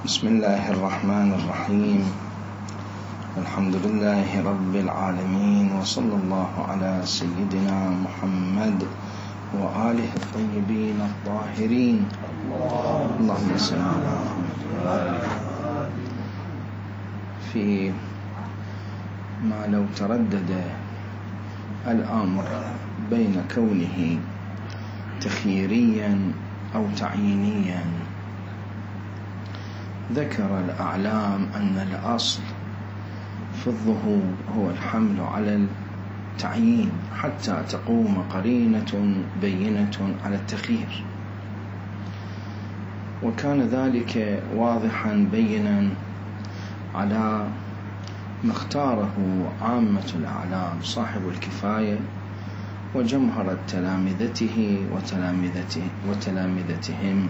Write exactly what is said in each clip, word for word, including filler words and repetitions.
بسم الله الرحمن الرحيم. الحمد لله رب العالمين، وصلى الله على سيدنا محمد وآله الطيبين الطاهرين. اللهم صل على محمد. في ما لو تردد الأمر بين كونه تخييريا أو تعيينيا، ذكر الأعلام أن الأصل في الظهور هو الحمل على التعيين حتى تقوم قرينة بينة على التخيير، وكان ذلك واضحا بينا على ما اختاره عامة الأعلام صاحب الكفاية وجمهرة تلامذته وتلامذته وتلامذتهم.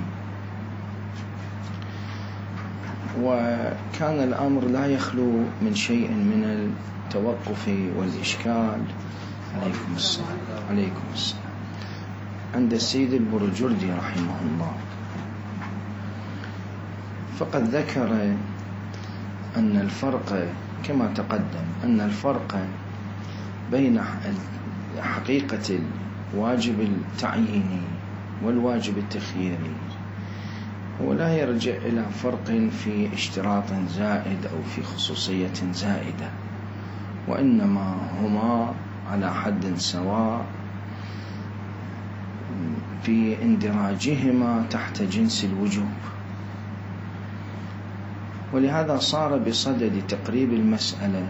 وكان الأمر لا يخلو من شيء من التوقف والإشكال. عليكم السلام. عليكم السلام. عند السيد البرجردي رحمه الله، فقد ذكر أن الفرق كما تقدم أن الفرق بين حقيقة الواجب التعييني والواجب التخييري ولا يرجع إلى فرق في اشتراط زائد أو في خصوصية زائدة، وإنما هما على حد سواء في اندراجهما تحت جنس الوجوب. ولهذا صار بصدد تقريب المسألة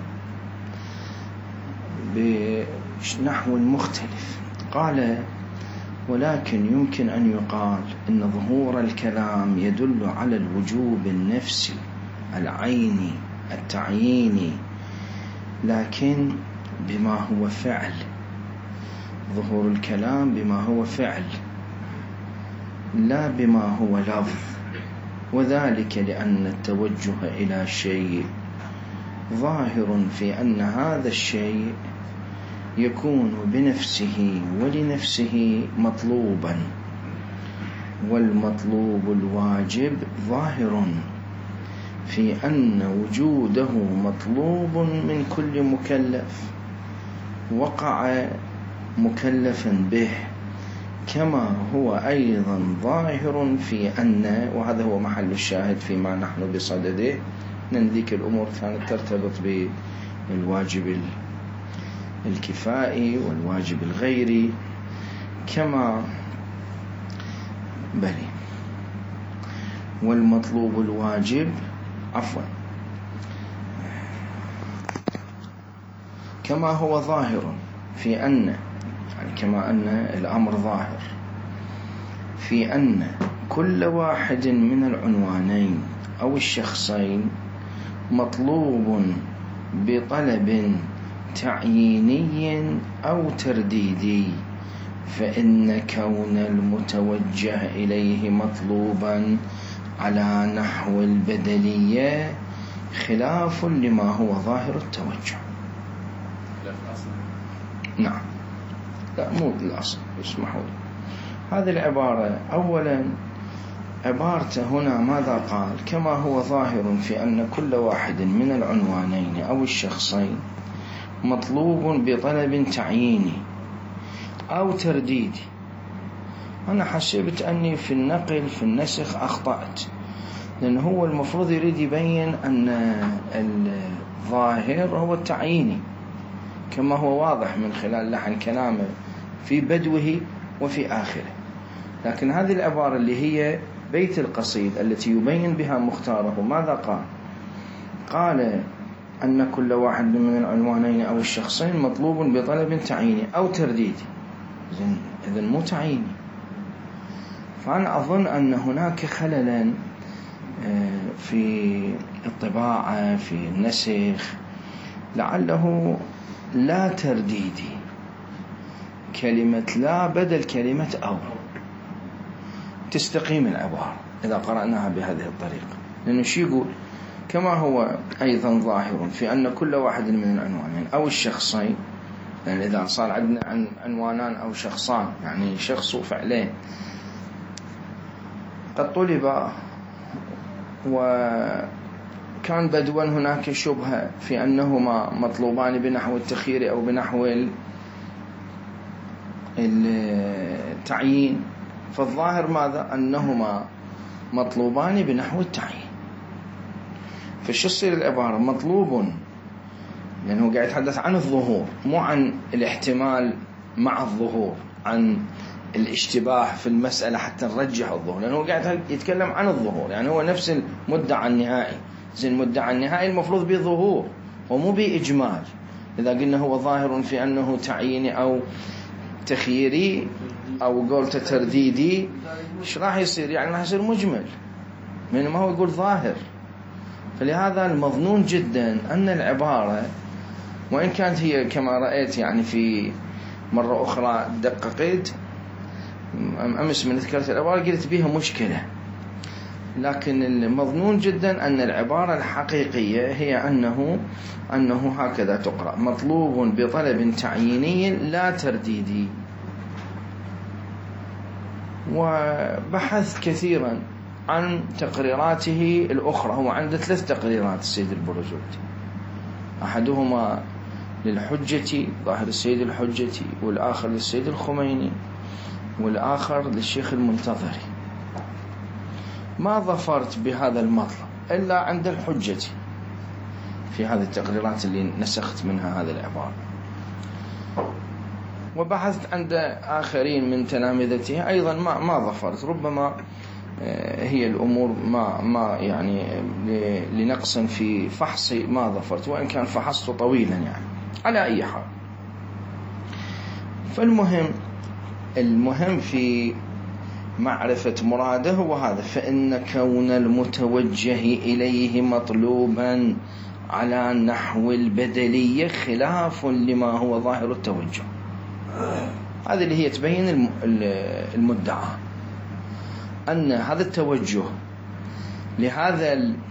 بنحو مختلف. قال: ولكن يمكن أن يقال إن ظهور الكلام يدل على الوجوب النفسي العيني التعييني، لكن بما هو فعل. ظهور الكلام بما هو فعل لا بما هو لفظ، وذلك لأن التوجه إلى شيء ظاهر في أن هذا الشيء يكون بنفسه ولنفسه مطلوبا، والمطلوب الواجب ظاهر في أن وجوده مطلوب من كل مكلف وقع مكلفا به، كما هو أيضا ظاهر في أن، وهذا هو محل الشاهد فيما نحن بصدده، لأن ذيك الأمور كانت ترتبط بالواجب الكفائي والواجب الغيري، كما بلي والمطلوب الواجب عفوا كما هو ظاهر في أن، يعني كما أن الأمر ظاهر في أن كل واحد من العنوانين أو الشخصين مطلوب بطلب تعييني أو ترديدي، فإن كون المتوجه إليه مطلوبا على نحو البدلية خلاف لما هو ظاهر التوجه. نعم، لا مو الأصل، اسمحوا لي. هذه العبارة أولا عبارته هنا ماذا قال؟ كما هو ظاهر في أن كل واحد من العنوانين أو الشخصين مطلوب بطلب تعييني أو ترديدي. أنا حسبت أني في النقل في النسخ أخطأت، لأن هو المفروض يريد يبين أن الظاهر هو التعييني كما هو واضح من خلال لحن كلامه في بدوه وفي آخره. لكن هذه العبارة اللي هي بيت القصيد التي يبين بها مختاره ماذا قال؟ قال أن كل واحد من العنوانين أو الشخصين مطلوب بطلب تعييني أو ترديدي. إذن مو تعييني. فأنا أظن أن هناك خللا في الطباعة في النسخ، لعله لا ترديدي، كلمة لا بدل كلمة أو، تستقيم العبارة إذا قرأناها بهذه الطريقة. لأنه شي يقول؟ كما هو أيضا ظاهر في أن كل واحد من العنوانين أو الشخصين، لأن يعني إذا صار عندنا عنوانان أو شخصان يعني شخص وفعلين، قد طلب وكان بدوا هناك شبهة في أنهما مطلوبان بنحو التخيير أو بنحو التعيين، فالظاهر ماذا؟ أنهما مطلوبان بنحو التعيين. فشو تصير العبارة؟ مطلوب لأنه قاعد يتحدث عن الظهور، مو عن الاحتمال مع الظهور، عن الاشتباه في المسألة حتى نرجح الظهور، لأنه قاعد يتكلم عن الظهور، يعني هو نفس المدعى النهائي. زين المدعى النهائي المفروض به ظهور ومو به إجمال. إذا قلنا هو ظاهر في أنه تعييني أو تخييري أو قولته ترديدي، إيش راح يصير؟ يعني راح يصير مجمل بينما هو يقول ظاهر. فلهذا المظنون جدا أن العبارة وإن كانت هي كما رأيت يعني في مرة أخرى دققت أمس من ذكرت العبارة قلت بها مشكلة، لكن المظنون جدا أن العبارة الحقيقية هي أنه أنه هكذا تقرأ: مطلوب بطلب تعييني لا ترديدي. وبحث كثيرا عن تقريراته الأخرى، هو عنده ثلاث تقريرات السيد البرزوتي، أحدهما للحجة ظاهر السيد الحجة، والآخر للسيد الخميني، والآخر للشيخ المنتظري. ما ظفرت بهذا المطلب إلا عند الحجة في هذه التقريرات اللي نسخت منها هذه العبارة، وبحثت عند آخرين من تلامذته أيضا ما ما ظفرت. ربما هي الأمور ما ما يعني لنقص في فحصي ما ظفرت، وإن كان فحصت طويلا يعني. على أي حال، فالمهم المهم في معرفة مراده هو هذا: فإن كون المتوجه إليه مطلوبا على نحو البدلية خلاف لما هو ظاهر التوجه. هذه اللي هي تبين المدعى أن هذا التوجه لهذا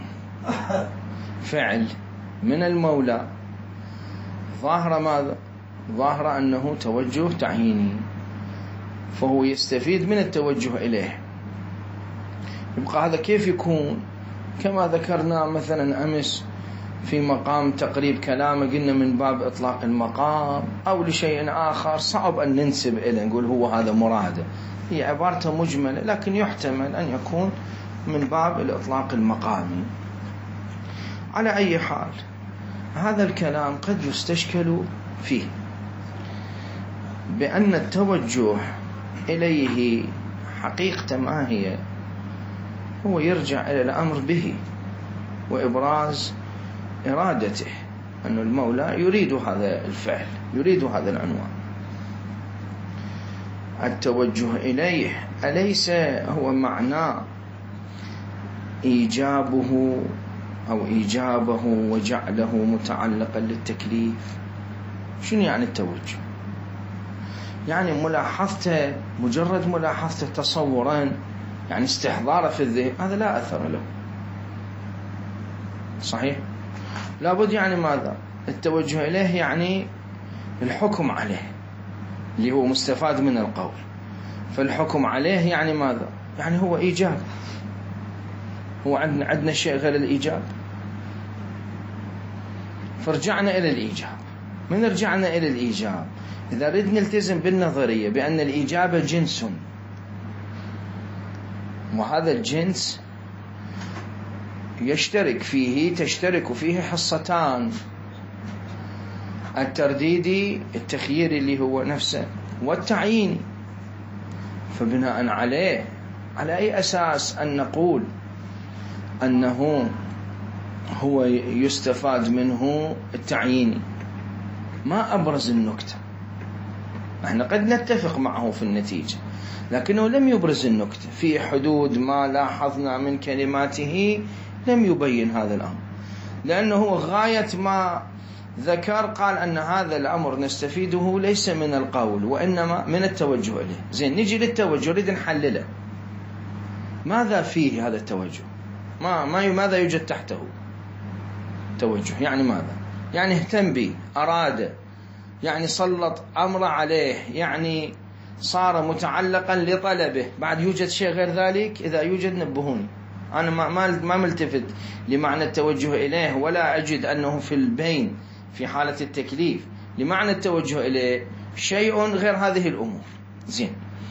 الفعل من المولى ظاهر ماذا؟ ظاهر أنه توجه تعييني، فهو يستفيد من التوجه إليه. يبقى هذا كيف يكون؟ كما ذكرنا مثلا أمس في مقام تقريب كلامه، قلنا من باب إطلاق المقام أو لشيء آخر صعب أن ننسب إليه نقول هو هذا مراده. هي عبارته مجملة، لكن يحتمل أن يكون من باب الإطلاق المقامي. على أي حال، هذا الكلام قد يستشكل فيه بأن التوجه إليه حقيقة ما هي؟ هو يرجع إلى الأمر به وإبراز إرادته، أن المولى يريد هذا الفعل، يريد هذا العنوان. التوجه إليه أليس هو معنى إيجابه أو إيجابه وجعله متعلقا للتكليف؟ شنو يعني التوجه؟ يعني ملاحظته، مجرد ملاحظته تصورا، يعني استحضاره في الذهن، هذا لا أثر له. صحيح؟ لابد يعني ماذا؟ التوجه إليه يعني الحكم عليه، اللي هو مستفاد من القول. فالحكم عليه يعني ماذا؟ يعني هو إيجاب. هو عندنا عندنا شيء غير الإيجاب؟ فرجعنا إلى الإيجاب. من رجعنا إلى الإيجاب، إذا ردنا نلتزم بالنظرية بأن الإيجاب جنس، وهذا الجنس يشترك فيه تشترك فيه حصتان: الترديدي التخييري اللي هو نفسه، والتعييني. فبناء عليه على أي أساس أن نقول أنه هو يستفاد منه التعييني؟ ما أبرز النكتة. احنا قد نتفق معه في النتيجة، لكنه لم يبرز النكتة في حدود ما لاحظنا من كلماته. لم يبين هذا الأمر، لأنه غاية ما ذكر قال أن هذا الأمر نستفيده ليس من القول وإنما من التوجه إليه. زين، نجي للتوجه، نريد نحلله. ماذا فيه هذا التوجه؟ ما ما ماذا يوجد تحته توجه؟ يعني ماذا؟ يعني اهتم به، أراد، يعني سلط أمر عليه، يعني صار متعلقا لطلبه. بعد يوجد شيء غير ذلك؟ إذا يوجد نبهوني. أنا ما ما ملتفت لمعنى التوجه إليه، ولا أجد أنه في البين في حالة التكليف لمعنى التوجه إليه شيء غير هذه الأمور. زين،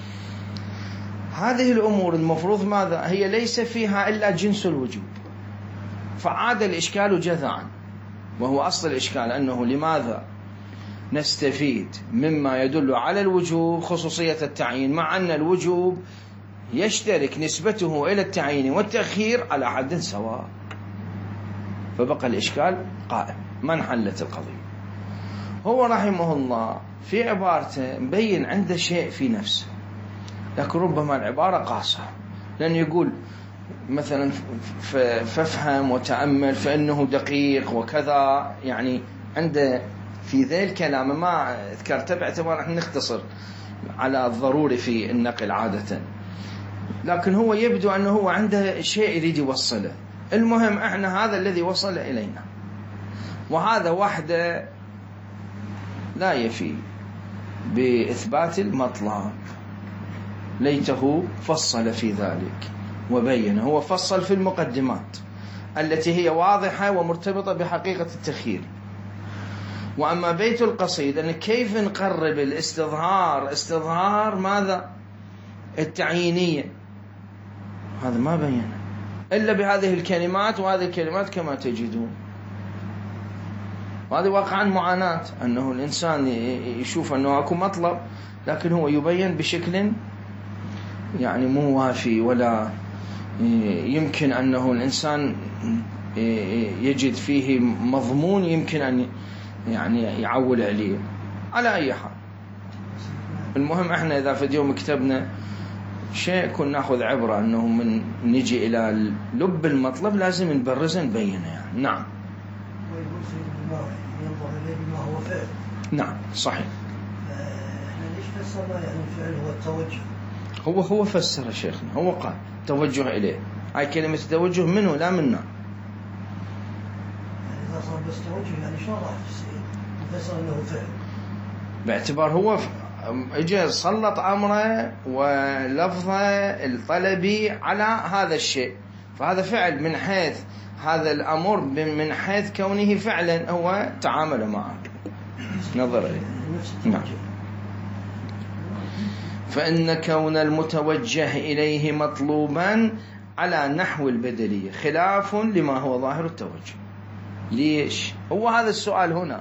هذه الأمور المفروض ماذا هي؟ ليس فيها إلا جنس الوجوب، فعاد الإشكال جذعا، وهو أصل الإشكال أنه لماذا نستفيد مما يدل على الوجوب خصوصية التعيين، مع أن الوجوب يشترك نسبته إلى التعيين والتأخير على حد سواء. فبقى الإشكال قائم، ما انحلت القضية. هو رحمه الله في عبارته مبين عنده شيء في نفسه، لكن ربما العبارة قاصرة، لأن يقول مثلا فافهم وتأمل فإنه دقيق وكذا، يعني عنده في ذا الكلام ما ذكرته باعتبار نحن نختصر على الضروري في النقل عادة، لكن هو يبدو أنه هو عنده شيء يريد يوصله. المهم احنا هذا الذي وصل إلينا، وهذا وحده لا يفي بإثبات المطلب، ليته فصل في ذلك وبين. هو فصل في المقدمات التي هي واضحة ومرتبطة بحقيقة التخيير. وأما بيت القصيد أن كيف نقرب الاستظهار، استظهار ماذا؟ التعيينية، هذا ما بينه إلا بهذه الكلمات، وهذه الكلمات كما تجدون. وهذا واقعا معاناة، أنه الإنسان يشوف أنه أكو مطلب لكن هو يبين بشكل يعني مو وافي، ولا يمكن أنه الإنسان يجد فيه مضمون يمكن أن يعني يعول عليه. على أي حال، المهم احنا إذا في اليوم كتبنا شيء كنا ناخذ عبرة أنه من نجي إلى لب المطلب لازم نبرزه نبينه يعني. نعم ينظر إليه بما هو فعل. نعم صحيح. احنا ليش فسرنا يعني الفعل هو التوجه؟ هو هو فسر شيخنا، هو قال توجه إليه، هاي كلمة التوجه منه لا منا. يعني إذا صار بس توجه يعني شو راح نفسر أنه فعل؟ باعتبار هو اجى سلط أمره ولفظه الطلبي على هذا الشيء، فهذا فعل من حيث هذا الأمر، من حيث كونه فعلا هو تعامل معه نظر إليه. نعم. فإن كون المتوجه إليه مطلوبا على نحو البدلية خلاف لما هو ظاهر التوجه. ليش؟ هو هذا السؤال هنا.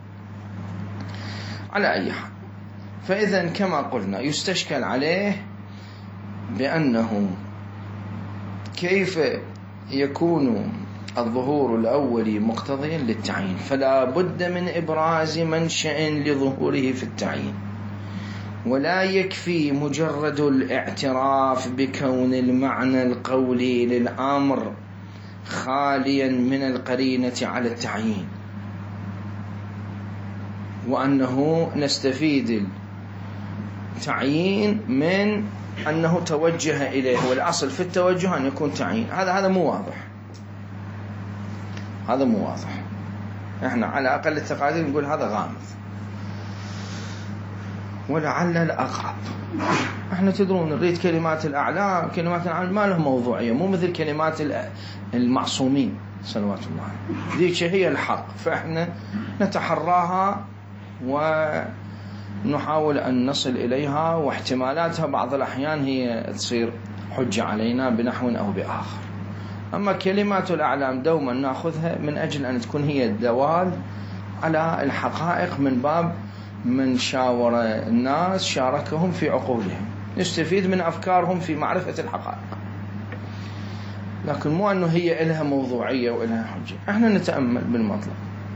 على أي حال، فإذا كما قلنا يستشكل عليه بأنه كيف يكون الظهور الأولي مقتضيا للتعيين، فلا بد من إبراز منشأ لظهوره في التعيين، ولا يكفي مجرد الاعتراف بكون المعنى القولي للأمر خاليا من القرينة على التعيين، وأنه نستفيد التعيين من أنه توجه إليه، والأصل في التوجه أن يكون تعيين. هذا هذا مو واضح، هذا مو واضح. احنا على أقل التقادير نقول هذا غامض، ولعل الأقرب. احنا تدرون نريد كلمات الأعلام، كلمات الأعلام ما له موضوعية، مو مثل كلمات المعصومين صلوات الله، ذيك هي الحق، فاحنا نتحراها ونحاول أن نصل إليها، واحتمالاتها بعض الأحيان هي تصير حجة علينا بنحو أو بآخر. أما كلمات الأعلام دوما نأخذها من أجل أن تكون هي الدوال على الحقائق، من باب من شاور الناس شاركهم في عقولهم، نستفيد من أفكارهم في معرفة الحقائق، لكن مو أنه هي إلها موضوعية وإلها حجة. احنا نتأمل بالمطلب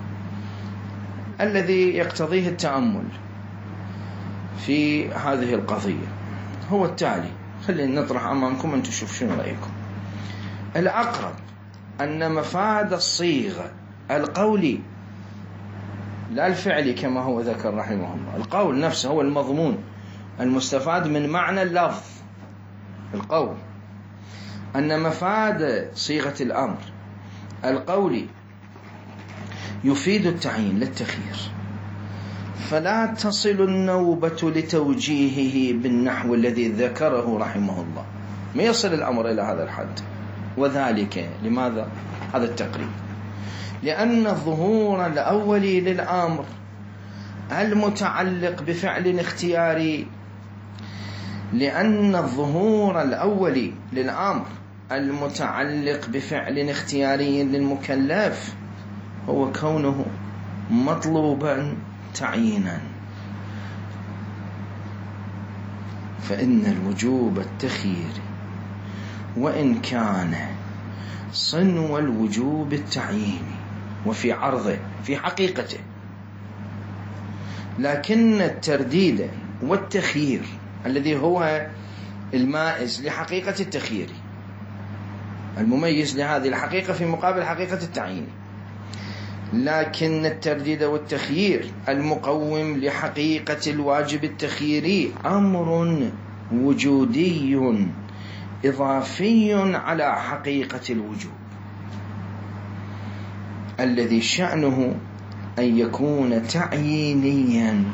الذي يقتضيه التأمل في هذه القضية هو التالي. خلينا نطرح أمامكم أن تشوف شنو رأيكم. الأقرب أن مفاد الصيغة القولي لا الفعلي كما هو ذكر رحمه الله، القول نفسه هو المضمون المستفاد من معنى اللفظ القول، أن مفاد صيغة الأمر القولي يفيد التعيين للتخيير، فلا تصل النوبة لتوجيهه بالنحو الذي ذكره رحمه الله. ما يصل الأمر إلى هذا الحد، وذلك لماذا هذا التقريب؟ لأن الظهور الأولي للأمر المتعلق بفعل اختياري لأن الظهور الأولي للأمر المتعلق بفعل اختياري للمكلف هو كونه مطلوبا تعيينا، فإن الوجوب التخييري وإن كان صنو الوجوب التعييني وفي عرضه في حقيقته، لكن الترديد والتخيير الذي هو المائز لحقيقة التخيير المميز لهذه الحقيقة في مقابل حقيقة التعيين، لكن الترديد والتخيير المقوم لحقيقة الواجب التخييري أمر وجودي إضافي على حقيقة الوجوب الذي شأنه أن يكون تعيينيا،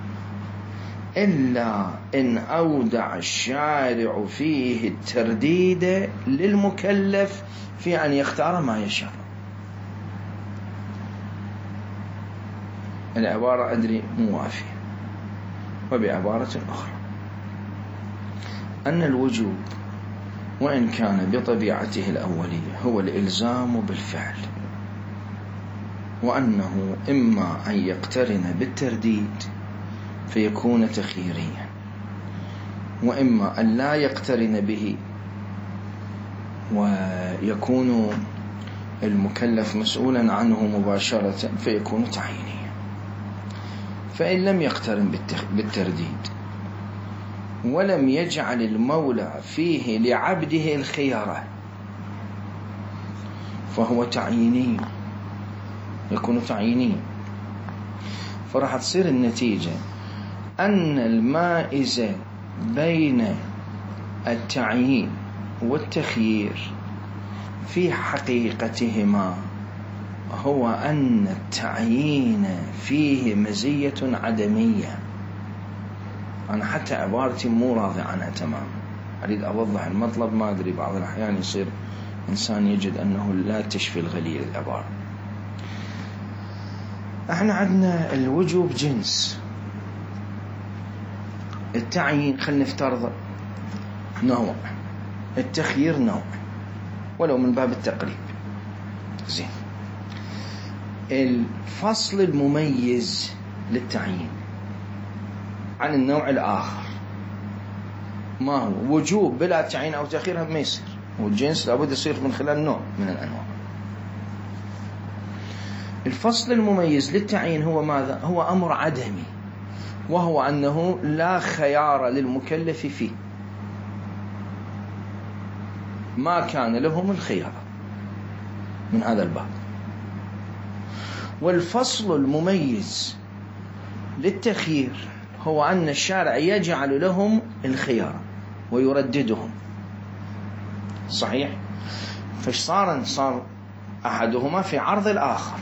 إلا إن أودع الشارع فيه الترديد للمكلف في أن يختار ما يشاء. العبارة أدري موافية. وبعبارة أخرى أن الوجوب وإن كان بطبيعته الأولية هو الإلزام بالفعل، وأنه إما أن يقترن بالترديد فيكون تخييريا، وإما أن لا يقترن به ويكون المكلف مسؤولا عنه مباشرة فيكون تعيينيا. فإن لم يقترن بالترديد ولم يجعل المولى فيه لعبده الخيارة فهو تعييني، يكون تعييني. فرح تصير النتيجة أن المائز بين التعيين والتخيير في حقيقتهما هو أن التعيين فيه مزية عدمية. أنا حتى عبارتي مو راضي عنها تمام، أريد أوضح المطلب. ما أدري بعض الأحيان يصير إنسان يجد أنه لا تشفي الغليل العبارة. احنا عندنا الوجوب جنس، التعيين خلنا نفترض نوع، التخيير نوع ولو من باب التقريب. زين، الفصل المميز للتعيين عن النوع الآخر ما هو؟ وجوب بلا تعيين أو تأخير ما يصير، والجنس لابد يصير من خلال نوع من الأنواع. الفصل المميز للتعيين هو ماذا؟ هو أمر عدمي، وهو أنه لا خيار للمكلف فيه، ما كان لهم الخيار من هذا الباب. والفصل المميز للتخيير هو أن الشارع يجعل لهم الخيار ويرددهم. صحيح؟ فاش صار صار أحدهما في عرض الآخر،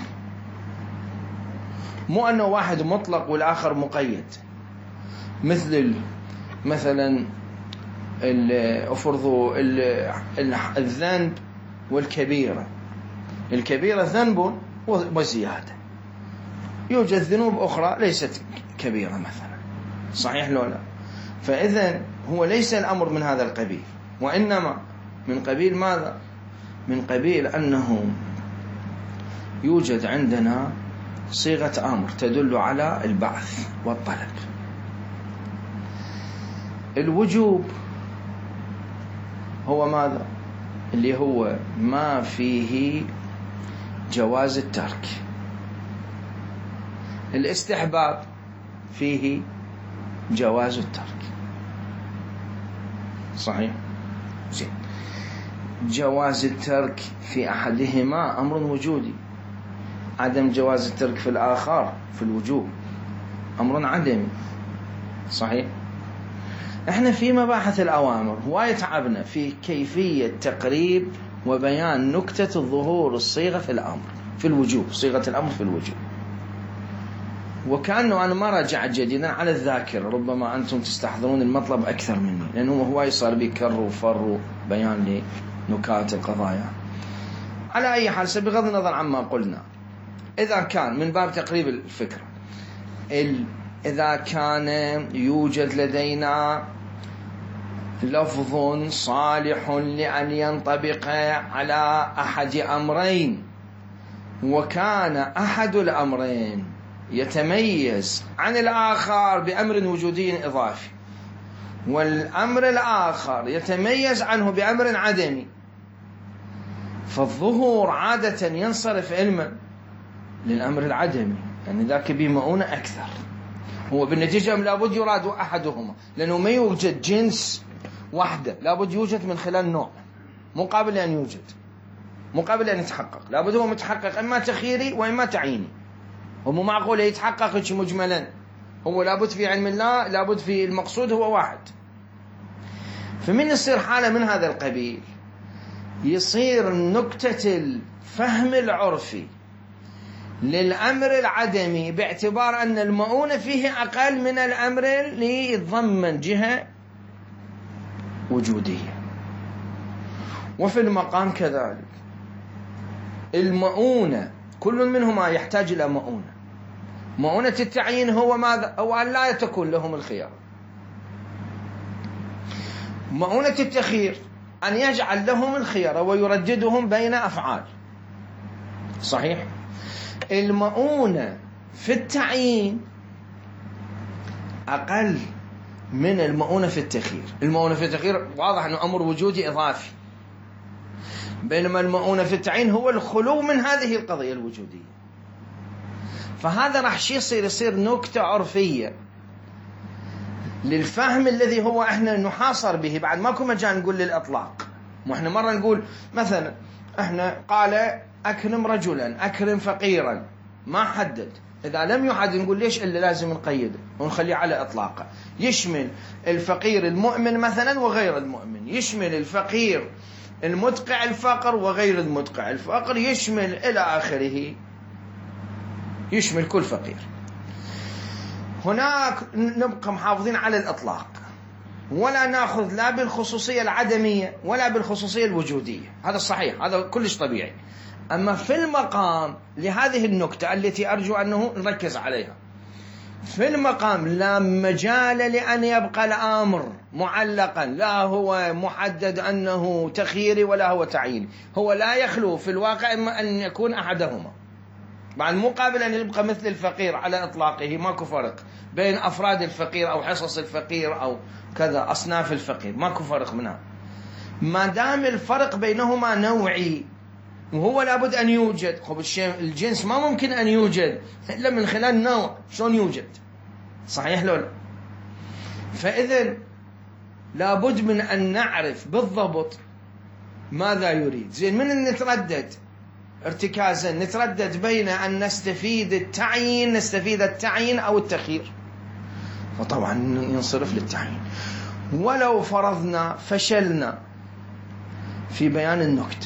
مو أنه واحد مطلق والآخر مقيد. مثل مثلا افرضوا الذنب والكبيرة. الكبيرة ذنب وزيادة، يوجد ذنوب أخرى ليست كبيرة مثلا، صحيح لو لا؟ فإذا هو ليس الأمر من هذا القبيل، وإنما من قبيل ماذا؟ من قبيل أنه يوجد عندنا صيغة أمر تدل على البعث والطلب. الوجوب هو ماذا؟ اللي هو ما فيه جواز الترك. الاستحباب فيه جواز الترك، صحيح؟ زين، جواز الترك في أحدهما أمر وجودي، عدم جواز الترك في الآخر في الوجوب أمر عدمي، صحيح؟ احنا في مباحث الأوامر هواية تعبنا في كيفية تقريب وبيان نكتة الظهور الصيغة في الأمر في الوجوب، صيغة الأمر في الوجوب. وكأنه أنا ما رجعت جديدا على الذاكرة، ربما أنتم تستحضرون المطلب أكثر مني، لأنه هواي صار بيكرر وفر بيان نكات القضايا. على أي حال بغض النظر عما قلنا، إذا كان من باب تقريب الفكرة، إذا كان يوجد لدينا لفظ صالح لأن ينطبق على أحد أمرين، وكان أحد الأمرين يتميز عن الآخر بأمر وجودي إضافي، والأمر الآخر يتميز عنه بأمر عدمي، فالظهور عادة ينصرف علما للأمر العدمي، يعني ذاك بمؤونة أكثر. هو بالنتيجة لابد يراد أحدهما، لأنه ما يوجد جنس واحدة، لابد يوجد من خلال نوع مقابل أن يوجد، مقابل أن يتحقق. لابد هو متحقق إما تخييري وإما تعييني، ومو معقول يتحقق مجملا. هو لابد في علم الله، لابد في المقصود هو واحد. فمن يصير حالة من هذا القبيل، يصير نكتة الفهم العرفي للأمر العدمي باعتبار أن المؤونة فيه أقل من الأمر اللي يتضمن جهة وجودية. وفي المقام كذلك المؤونة كل منهما يحتاج إلى مؤونة. مؤونة التعيين هو ماذا؟ هو أن لا تكون لهم الخيار. مؤونة التخيير أن يجعل لهم الخيار ويرددهم بين أفعال. صحيح؟ المؤونة في التعيين أقل من المؤونة في التخيير. المؤونة في التخيير واضح أنه أمر وجودي إضافي، بينما المؤونة في التعيين هو الخلو من هذه القضية الوجودية. فهذا راح يصير يصير نكتة عرفية للفهم الذي هو احنا نحاصر به. بعد ماكو مجال نقول للإطلاق. واحنا مرة نقول مثلا احنا قال أكرم رجلا، أكرم فقيرا، ما حدد. إذا لم يحدد نقول ليش إلا لازم نقيده ونخليه على إطلاقه. يشمل الفقير المؤمن مثلا وغير المؤمن، يشمل الفقير المدقع الفقر وغير المدقع الفقر، يشمل إلى آخره، يشمل كل فقير. هناك نبقى محافظين على الإطلاق، ولا نأخذ لا بالخصوصية العدمية ولا بالخصوصية الوجودية. هذا صحيح، هذا كلش طبيعي. أما في المقام لهذه النكتة التي أرجو أنه نركز عليها، في المقام لا مجال لأن يبقى الأمر معلقا، لا هو محدد أنه تخييري ولا هو تعييني. هو لا يخلو في الواقع إما أن يكون أحدهما. بعد مقابل أن يبقى مثل الفقير على إطلاقه، ماكو فرق بين أفراد الفقير أو حصص الفقير أو كذا أصناف الفقير، ماكو فرق منها. ما دام الفرق بينهما نوعي، وهو لابد أن يوجد. خب الجنس ما ممكن أن يوجد إلا من خلال نوع، شلون يوجد؟ صحيح لولا؟ فإذن لابد من أن نعرف بالضبط ماذا يريد. زين من نتردد ارتكازا، نتردد بين أن نستفيد التعيين نستفيد التعيين أو التخيير، فطبعا ينصرف للتعيين. ولو فرضنا فشلنا في بيان النكتة،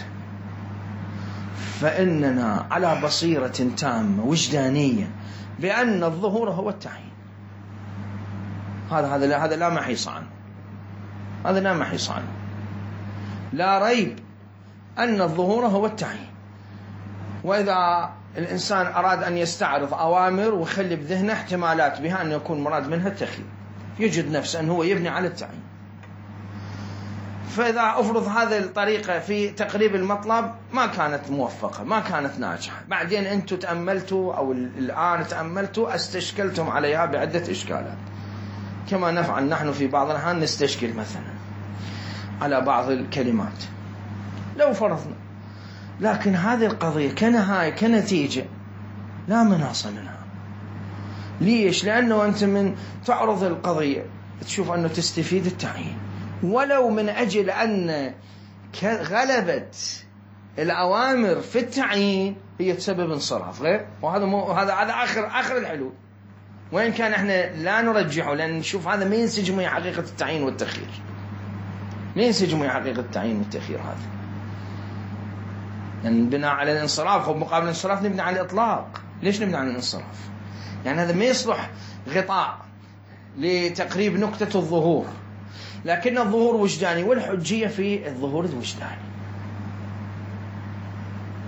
فإننا على بصيرة تامة وجدانية بأن الظهور هو التعيين. هذا هذا هذا لا محيص عنه، هذا لا محيص عنه. لا ريب أن الظهور هو التعيين. وإذا الإنسان أراد أن يستعرض أوامر ويخلي بذهنه احتمالات بها أن يكون مراد منها التخيير، يجد نفسه أنه هو يبني على التعيين. فإذا أفرض هذه الطريقة في تقريب المطلب ما كانت موفقة، ما كانت ناجحة، بعدين أنتم تأملتوا أو الآن تأملتوا استشكلتم عليها بعدة إشكالات، كما نفعل نحن في بعض الأحيان نستشكل مثلا على بعض الكلمات لو فرضنا. لكن هذه القضية كنهاية كنتيجة لا مناص منها. ليش؟ لأنه أنت من تعرض القضية تشوف أنه تستفيد التعيين، ولو من أجل أن غلبت الأوامر في التعيين هي تسبب انصراف غير. وهذا مو هذا هذا آخر آخر الحلول، وإن كان إحنا لا نرجحه، لأن نشوف هذا ما ينسجم مع حقيقة التعيين والتخيير، ما ينسجم مع حقيقة التعيين والتخيير. هذا يعني بناء على الانصراف، ومقابل الانصراف نبني على الإطلاق. ليش نبني على الانصراف؟ يعني هذا ما يصلح غطاء لتقريب نكتة الظهور، لكن الظهور وجداني، والحجية في الظهور الوجداني.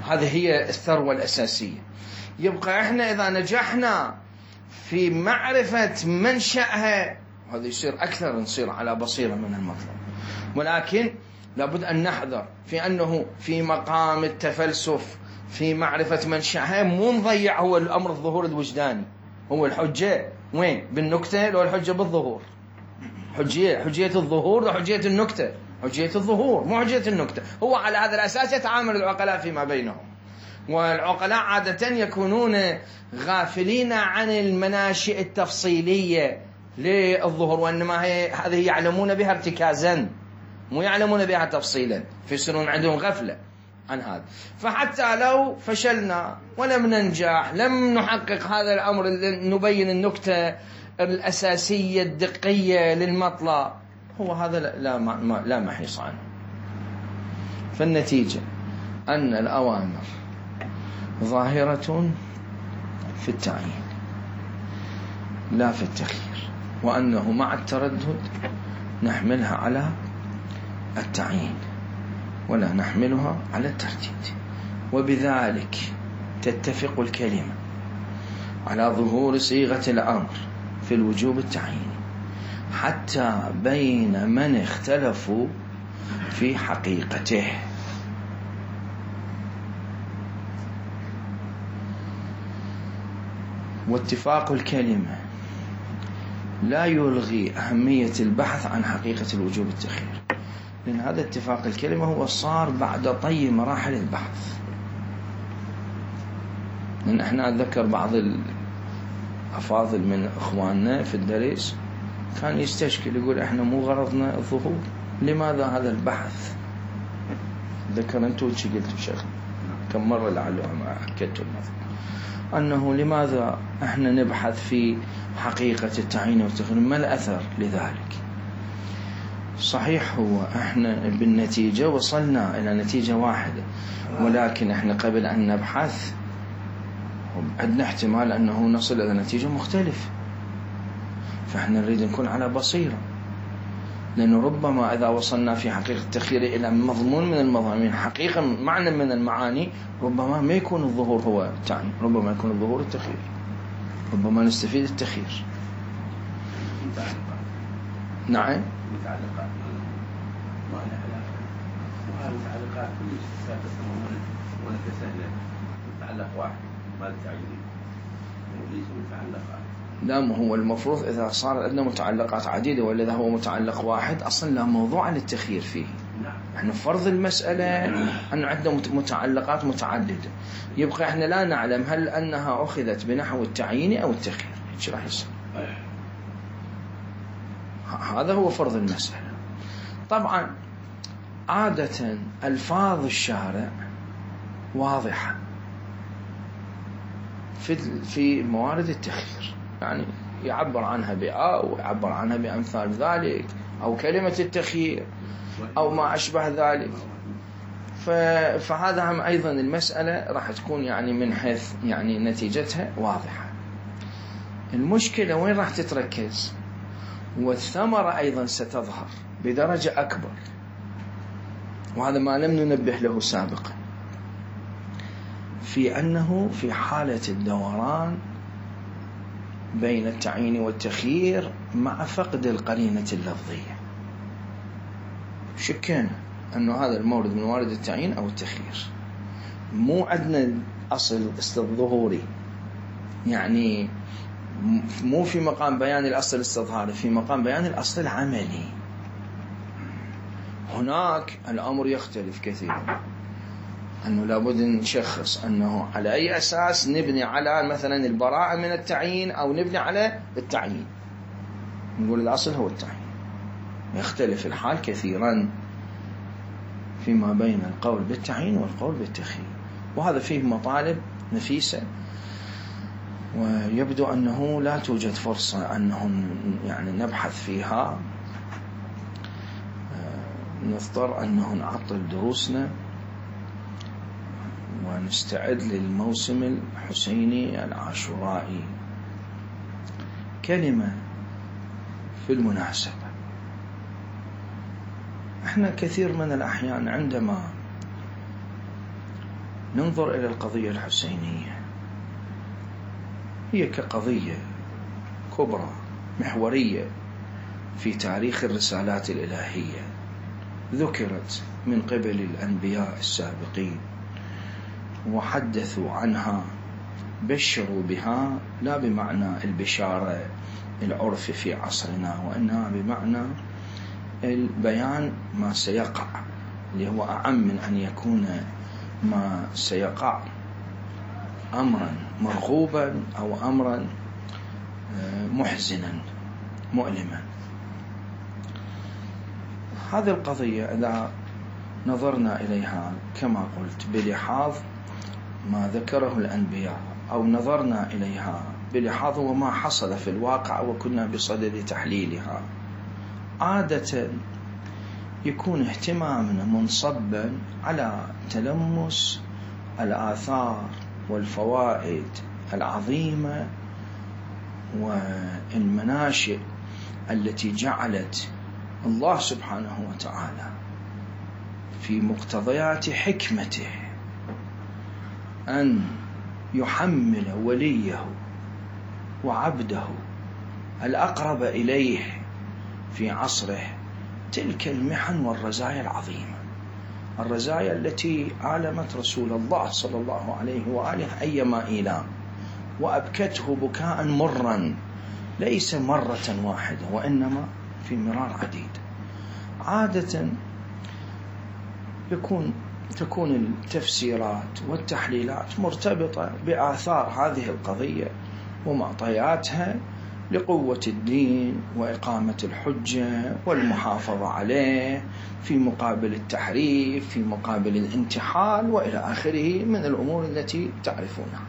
هذه هي الثروة الأساسية. يبقى إحنا إذا نجحنا في معرفة منشأها هذا يصير أكثر، نصير على بصيرة من المطلب. ولكن لابد أن نحذر في أنه في مقام التفلسف في معرفة منشأها مو نضيع هو الأمر الظهور الوجداني. هو الحجة وين؟ بالنكتة لو الحجة بالظهور؟ حجية حجية الظهور وحجية النكتة، حجية الظهور مو حجية النكتة. هو على هذا الأساس يتعامل العقلاء فيما بينهم، والعقلاء عادة يكونون غافلين عن المناشئ التفصيلية للظهور، وإنما هي هذه يعلمون بها ارتكازا مو يعلمون بها تفصيلا، فيصيرون عندهم غفلة عن هذا. فحتى لو فشلنا ولم ننجح لم نحقق هذا الأمر، نبين النكتة الأساسية الدقية للمطلع، هو هذا لا ما لا محيص عنه. فالنتيجة أن الأوامر ظاهرة في التعيين لا في التخيير، وأنه مع التردد نحملها على التعيين ولا نحملها على الترديد، وبذلك تتفق الكلمة على ظهور صيغة الأمر في الوجوب التعييني حتى بين من اختلفوا في حقيقته. واتفاق الكلمة لا يلغي أهمية البحث عن حقيقة الوجوب التخيير، لأن هذا اتفاق الكلمة هو صار بعد طي مراحل البحث. لأن احنا أتذكر بعض الأفاضل من إخواننا في الدرس كان يستشكل يقول احنا مو غرضنا الظهور، لماذا هذا البحث؟ ذكر أنتوا شي قلتوا شيخ كم مرة لعله ما أكدتوا الموضوع، أنه لماذا احنا نبحث في حقيقة التعيين والتخيير، ما الأثر لذلك؟ صحيح هو احنا بالنتيجة وصلنا إلى نتيجة واحدة، ولكن احنا قبل أن نبحث عندنا احتمال أنه نصل إلى نتيجة مختلفة، فاحنا نريد نكون على بصيرة، لأنه ربما إذا وصلنا في حقيقة التخيير إلى مضمون من المضامين، حقيقة معنى من المعاني، ربما ما يكون الظهور هو التعيين، ربما يكون الظهور التخيير، ربما نستفيد التخيير. نعم متعلقات ما لها علاقة، وهذه متعلقات كل سابقة ولا سهلة، متعلق واحد ما التعيين وليس متعلقات. لا، ما هو المفروض إذا صار عندنا متعلقات عديدة ولا إذا هو متعلق واحد أصلا لا موضوع للتخيير فيه. احنا فرض المسألة أن عندنا متعلقات متعددة، يبقى احنا لا نعلم هل أنها أخذت بنحو التعيين أو التخيير، ايش راح يصير؟ هذا هو فرض المسألة. طبعا عادة ألفاظ الشارع واضحة في في موارد التخيير، يعني يعبر عنها بأو يعبر عنها بأمثال ذلك أو كلمة التخيير أو ما أشبه ذلك. فهذا هم أيضا المسألة راح تكون يعني من حيث يعني نتيجتها واضحة. المشكلة وين راح تتركز؟ والثمرة أيضا ستظهر بدرجة أكبر، وهذا ما لم ننبه له سابقا، في أنه في حالة الدوران بين التعيين والتخيير مع فقد القرينة اللفظية، شكينا أنه هذا المورد من موارد التعيين أو التخيير، مو عندنا أصل الظهوري، يعني مو في مقام بيان الأصل الاستظهاري، في مقام بيان الأصل العملي. هناك الأمر يختلف كثيرا، أنه لابد نشخص أنه على أي أساس نبني على مثلا البراءة من التعيين أو نبني على التعيين، نقول الأصل هو التعيين. يختلف الحال كثيرا فيما بين القول بالتعيين والقول بالتخيير، وهذا فيه مطالب نفيسة، ويبدو أنه لا توجد فرصة أنه يعني نبحث فيها، نضطر أنه نعطل دروسنا ونستعد للموسم الحسيني العاشورائي. كلمة في المناسبة، احنا كثير من الأحيان عندما ننظر إلى القضية الحسينية هي كقضية كبرى محورية في تاريخ الرسالات الإلهية، ذكرت من قبل الأنبياء السابقين وحدثوا عنها، بشروا بها، لا بمعنى البشارة العرف في عصرنا، وإنها بمعنى البيان ما سيقع، اللي هو أعم من أن يكون ما سيقع أمرا مرغوبا أو أمرا محزنا مؤلما. هذه القضية إذا نظرنا إليها كما قلت بلحاظ ما ذكره الأنبياء، أو نظرنا إليها بلحاظ وما حصل في الواقع وكنا بصدد تحليلها، عادة يكون اهتمامنا منصبا على تلمس الآثار والفوائد العظيمة والمناشئ التي جعلت الله سبحانه وتعالى في مقتضيات حكمته أن يحمل وليه وعبده الأقرب إليه في عصره تلك المحن والرزايا العظيمة، الرزايا التي عالمت رسول الله صلى الله عليه وآله أيما إيلام، وأبكته بكاء مرا ليس مرة واحدة وإنما في مرار عديد. عادة يكون تكون التفسيرات والتحليلات مرتبطة بآثار هذه القضية ومعطياتها لقوة الدين وإقامة الحجة والمحافظة عليه في مقابل التحريف، في مقابل الانتحال وإلى آخره من الأمور التي تعرفونها.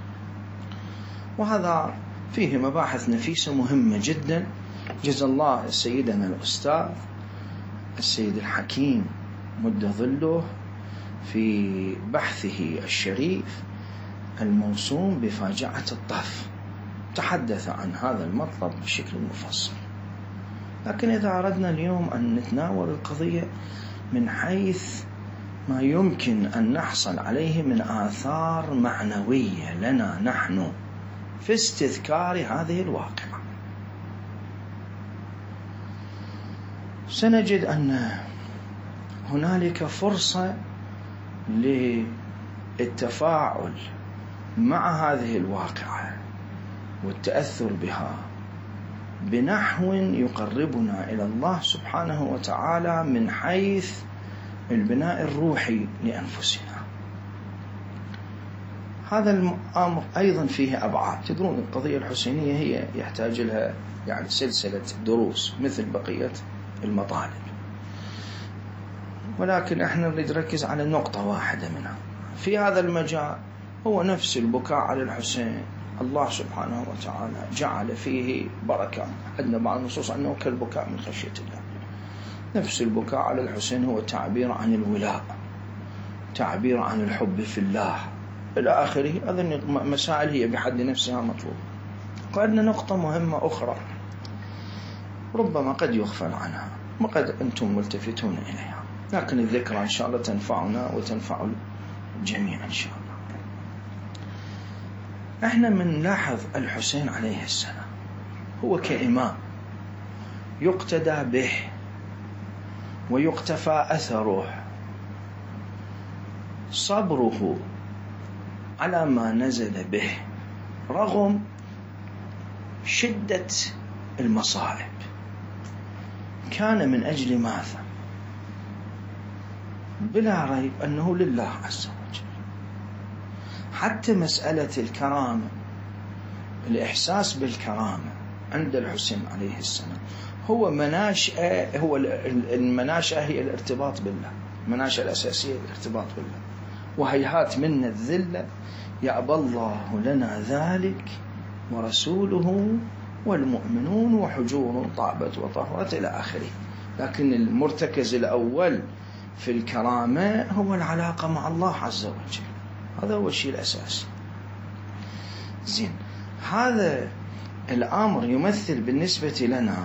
وهذا فيه مباحث نفيسة مهمة جدا، جزا الله سيدنا الأستاذ السيد الحكيم مد ظله في بحثه الشريف الموسوم بفاجعة الطف تحدث عن هذا المطلب بشكل مفصل. لكن إذا أردنا اليوم أن نتناول القضية من حيث ما يمكن أن نحصل عليه من آثار معنوية لنا نحن في استذكار هذه الواقعة، سنجد أن هنالك فرصة للتفاعل مع هذه الواقعة والتأثر بها بنحو يقربنا إلى الله سبحانه وتعالى من حيث البناء الروحي لأنفسنا. هذا الأمر أيضا فيه أبعاد. تدرون القضية الحسينية هي يحتاج لها يعني سلسلة دروس مثل بقية المطالب، ولكن احنا نريد نركز على نقطة واحدة منها في هذا المجال، هو نفس البكاء على الحسين. الله سبحانه وتعالى جعل فيه بركة، عندنا بعض النصوص أنه كالبكاء من خشية الله. نفس البكاء على الحسين هو تعبير عن الولاء، تعبير عن الحب في الله إلى آخره. هذه مسائل هي بحد نفسها مطلوبة. وعندنا نقطة مهمة أخرى ربما قد يغفل عنها وقد أنتم ملتفتون إليها، لكن الذكرى إن شاء الله تنفعنا وتنفع الجميع إن شاء الله. احنا من لاحظ الحسين عليه السلام هو كإمام يقتدى به ويقتفى أثره، صبره على ما نزل به رغم شدة المصائب كان من أجل ماذا؟ بلا ريب أنه لله عز وجل. حتى مسألة الكرامة، الإحساس بالكرامة عند الحسين عليه السلام هو مناشأة، هو المناشأة هي الارتباط بالله، المناشأة الأساسية الارتباط بالله. وهيهات منا الذلة يأبى الله لنا ذلك ورسوله والمؤمنون وحجور طابت وطهرت إلى آخره. لكن المرتكز الأول في الكرامة هو العلاقة مع الله عز وجل، هذا هو الشيء الأساسي. زين، هذا الأمر يمثل بالنسبة لنا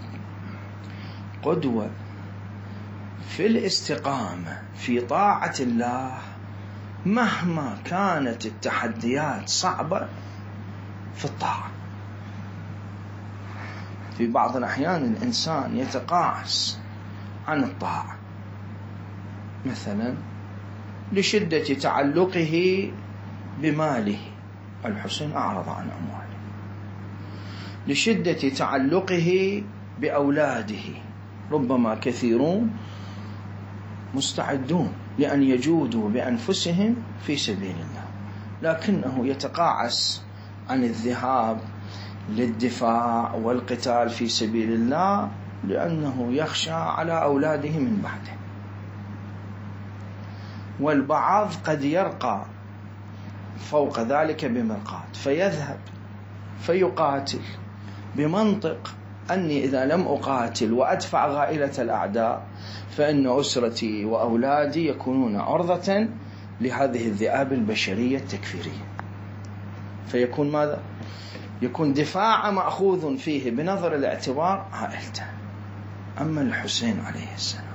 قدوة في الاستقامة في طاعة الله مهما كانت التحديات صعبة في الطاعة. في بعض الأحيان الإنسان يتقاعس عن الطاعة، مثلا لشدة تعلقه بماله، الحسين أعرض عن أمواله. لشدة تعلقه بأولاده، ربما كثيرون مستعدون لأن يجودوا بأنفسهم في سبيل الله، لكنه يتقاعس عن الذهاب للدفاع والقتال في سبيل الله لأنه يخشى على أولاده من بعده. والبعض قد يرقى فوق ذلك بمرقات فيذهب فيقاتل بمنطق أني إذا لم أقاتل وأدفع غائلة الأعداء فإن أسرتي وأولادي يكونون عرضة لهذه الذئاب البشرية التكفيرية، فيكون ماذا؟ يكون دفاع مأخوذ فيه بنظر الاعتبار عائلته. أما الحسين عليه السلام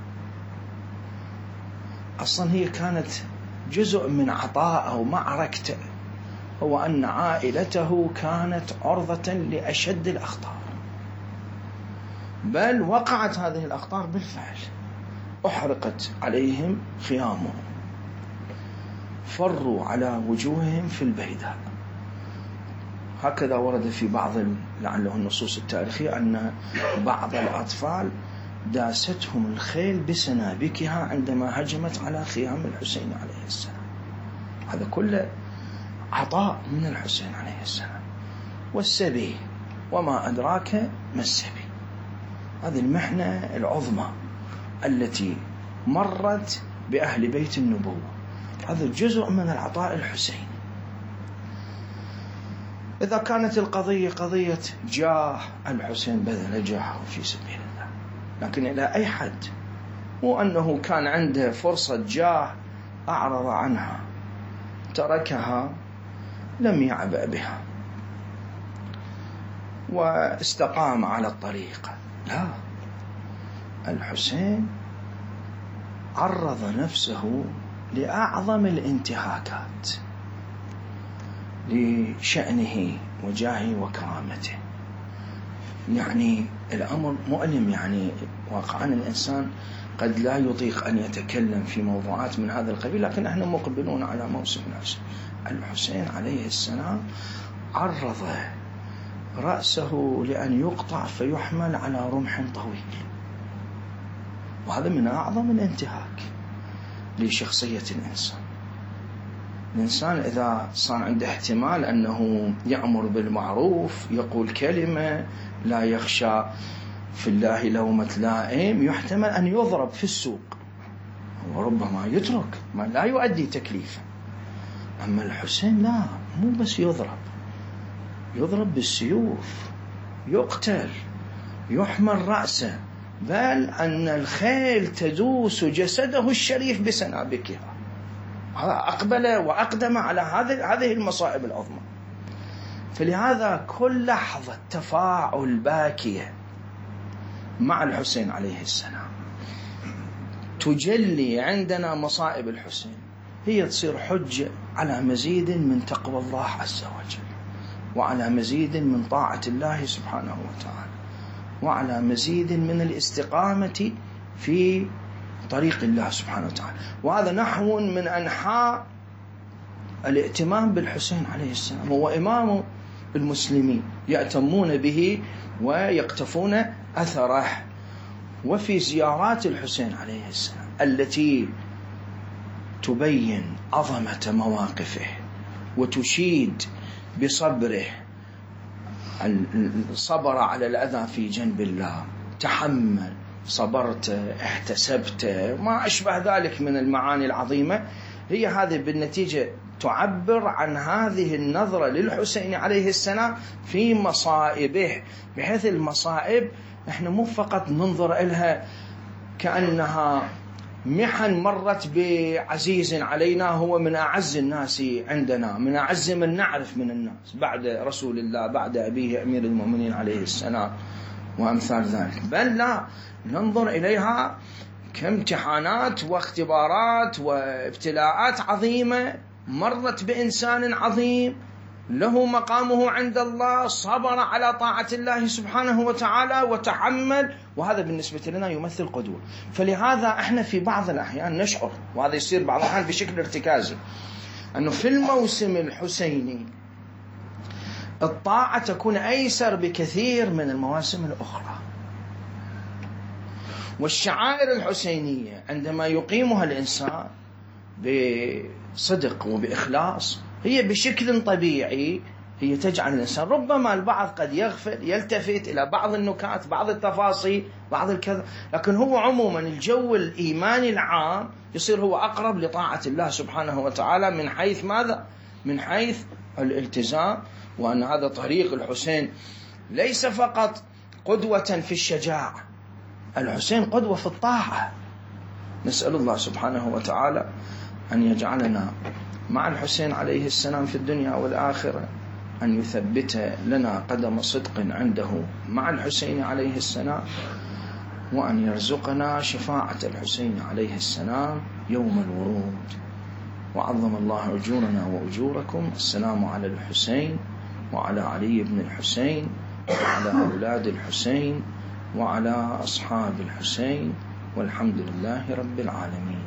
أصلا هي كانت جزء من عطاءه ومعركته، هو أن عائلته كانت عرضة لأشد الأخطار، بل وقعت هذه الأخطار بالفعل، أحرقت عليهم خيامهم، فروا على وجوههم في البيداء. هكذا ورد في بعض لعله النصوص التاريخية أن بعض الأطفال داستهم الخيل بسنابكها عندما هجمت على خيام الحسين عليه السلام. هذا كله عطاء من الحسين عليه السلام. والسبي، وما أدراك ما السبي، هذه المحنة العظمى التي مرت بأهل بيت النبوة، هذا جزء من العطاء الحسيني. إذا كانت القضية قضية جاه، الحسين بذل جاهه في سبيل الله، لكن إلى أي حد؟ مو أنه كان عنده فرصة جاه أعرض عنها تركها، لم يعبأ بها واستقام على الطريقة. لا، الحسين عرض نفسه لأعظم الانتهاكات لشأنه وجاهه وكرامته. يعني الأمر مؤلم، يعني واقعا الإنسان قد لا يطيق أن يتكلم في موضوعات من هذا القبيل، لكن احنا مقبلون على موسم العشر. الحسين عليه السلام عرض رأسه لأن يقطع فيحمل على رمح طويل، وهذا من أعظم الانتهاك لشخصية الإنسان. الإنسان إذا صار عنده احتمال أنه يأمر بالمعروف، يقول كلمة، لا يخشى في الله لومة لائم، يحتمل أن يضرب في السوق وربما يترك ما لا يؤدي تكليفه. أما الحسين لا، مو بس يضرب، يضرب بالسيوف، يقتل، يحمل رأسه، بل أن الخيل تدوس جسده الشريف بسنابكها. هذا أقبل وأقدم على هذه المصائب العظمى. فلهذا كل لحظة تفاعل باكية مع الحسين عليه السلام تجلي عندنا مصائب الحسين، هي تصير حجة على مزيد من تقوى الله عز وجل، وعلى مزيد من طاعة الله سبحانه وتعالى، وعلى مزيد من الاستقامة في طريق الله سبحانه وتعالى. وهذا نحو من أنحاء الائتمام بالحسين عليه السلام. هو إمام المسلمين، يأتمون به ويقتفون أثره. وفي زيارات الحسين عليه السلام التي تبين عظمة مواقفه وتشيد بصبره، الصبر على الأذى في جنب الله، تحمل، صبرت، احتسبت، ما أشبه ذلك من المعاني العظيمة، هي هذه بالنتيجة تعبر عن هذه النظرة للحسين عليه السلام في مصائبه، بحيث المصائب احنا مو فقط ننظر إلها كأنها محن مرت بعزيز علينا، هو من أعز الناس عندنا، من أعز من نعرف من الناس بعد رسول الله، بعد أبيه أمير المؤمنين عليه السلام وأمثال ذلك، بل لا، ننظر إليها كامتحانات واختبارات وابتلاءات عظيمة مرت بإنسان عظيم له مقامه عند الله، صبر على طاعة الله سبحانه وتعالى وتحمل، وهذا بالنسبة لنا يمثل قدوة. فلهذا احنا في بعض الأحيان نشعر، وهذا يصير بعض الأحيان بشكل ارتكازي، أنه في الموسم الحسيني الطاعة تكون أيسر بكثير من المواسم الأخرى، والشعائر الحسينية عندما يقيمها الإنسان بصدق وبإخلاص هي بشكل طبيعي هي تجعل الإنسان، ربما البعض قد يغفل يلتفت إلى بعض النكات بعض التفاصيل بعض الكذا، لكن هو عموما الجو الإيماني العام يصير هو أقرب لطاعة الله سبحانه وتعالى من حيث ماذا؟ من حيث الالتزام، وأن هذا طريق الحسين ليس فقط قدوة في الشجاعة، الحسين قدوة في الطاعة. نسأل الله سبحانه وتعالى أن يجعلنا مع الحسين عليه السلام في الدنيا والآخرة، أن يثبت لنا قدم صدق عنده مع الحسين عليه السلام، وأن يرزقنا شفاعة الحسين عليه السلام يوم الورود. وعظم الله أجورنا وأجوركم. السلام على الحسين وعلى علي بن الحسين وعلى أولاد الحسين وعلى أصحاب الحسين، والحمد لله رب العالمين.